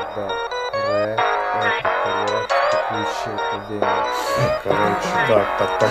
Да. Рэп, это кровь, текущая по венам. Короче,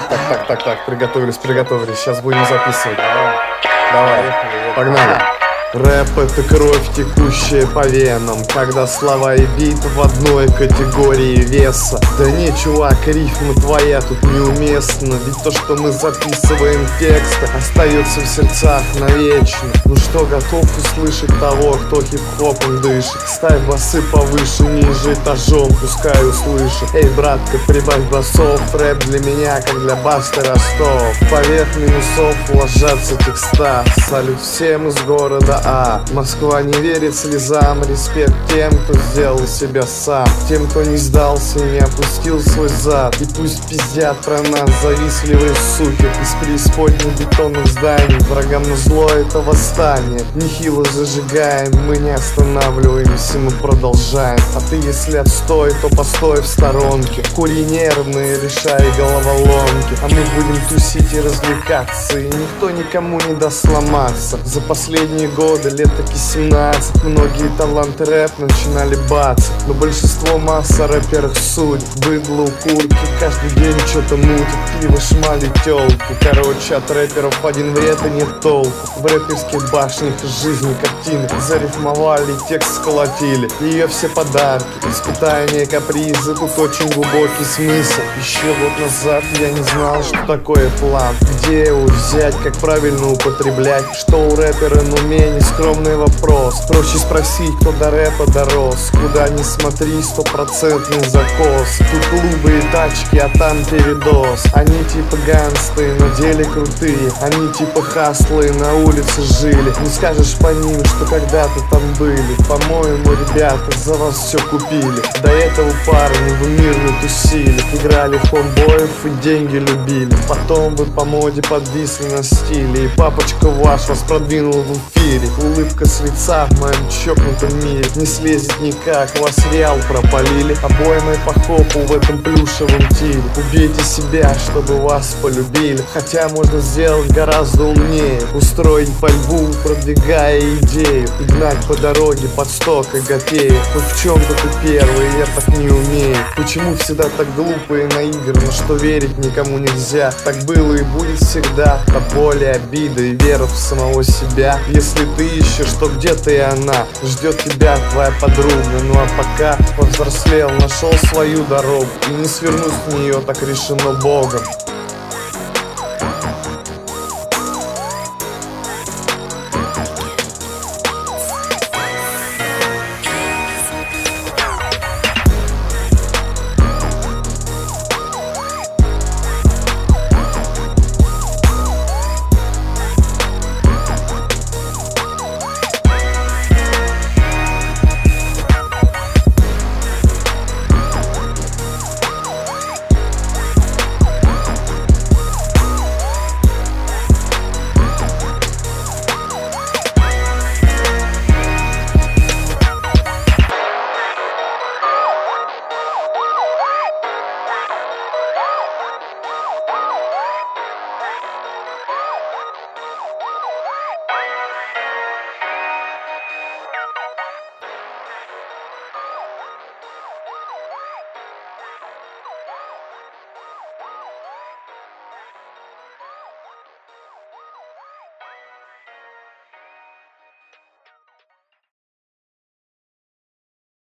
так, приготовились, сейчас будем записывать. Давай, погнали. Рэп — это кровь, текущая по венам, когда слова и бит в одной категории веса. Да не, чувак, рифма твоя тут неуместна, ведь то, что мы записываем тексты, остается в сердцах навечно. Ну что, готов услышать того, кто хип-хопом дышит? Ставь басы повыше, ниже этажом, пускай услышит. Эй, братка, прибавь басов, рэп для меня, как для Басты Ростов. Поверх минусов ложатся текста. Салют всем из города Москва не верит слезам, респект тем, кто сделал себя сам, тем, кто не сдался и не опустил свой зад. И пусть пиздят про нас завистливые суки из преисподней бетонных зданий. Врагам назло это восстание, нехило зажигаем, мы не останавливаемся, мы продолжаем. А ты, если отстой, то постой в сторонке, кури нервные, решай головоломки. А мы будем тусить и развлекаться, и никто никому не даст сломаться. За последние годы, лет таки 17, многие таланты рэп начинали бацать, но большинство масса рэперов суть. Быдло, курки, каждый день что-то мутит, пиво, шмали, тёлки. Короче, от рэперов один вред и нет толку. В рэперских башнях из жизни картины зарифмовали, текст сколотили, ее все подарки, испытания, капризы, тут очень глубокий смысл. Еще год назад я не знал, что такое план, где его взять, как правильно употреблять, что у рэпера на уме. Нескромный вопрос, проще спросить, кто до рэпа дорос. Куда ни смотри, стопроцентный закос. Тут клубы и тачки, а там передоз. Они типа гангсты, на деле крутые. Они типа хаслы, на улице жили. Не скажешь по ним, что когда-то там были. По-моему, ребята за вас все купили. До этого парни вы мирно тусили, играли в хомбоев и деньги любили. Потом вы по моде подвисли на стиле, и папочка ваш вас продвинул в эфире. Улыбка с лица в моем чокнутом мире не слезет никак, вас реал пропалили обоймой по хопу в этом плюшевом тире. Убейте себя, чтобы вас полюбили, хотя можно сделать гораздо умнее. Устроить пальбу, продвигая идею, и гнать по дороге под 100 кагапеев. Хоть в чем-то ты первый, я так не умею. Почему всегда так глупо и наигранно, что верить никому нельзя? Так было и будет всегда, до боли, обиды и вера в самого себя. Если ты ищешь, что где-то и она ждет тебя, твоя подруга. Ну а пока повзрослел, нашел свою дорогу, и не свернуть с нее так решено Богом.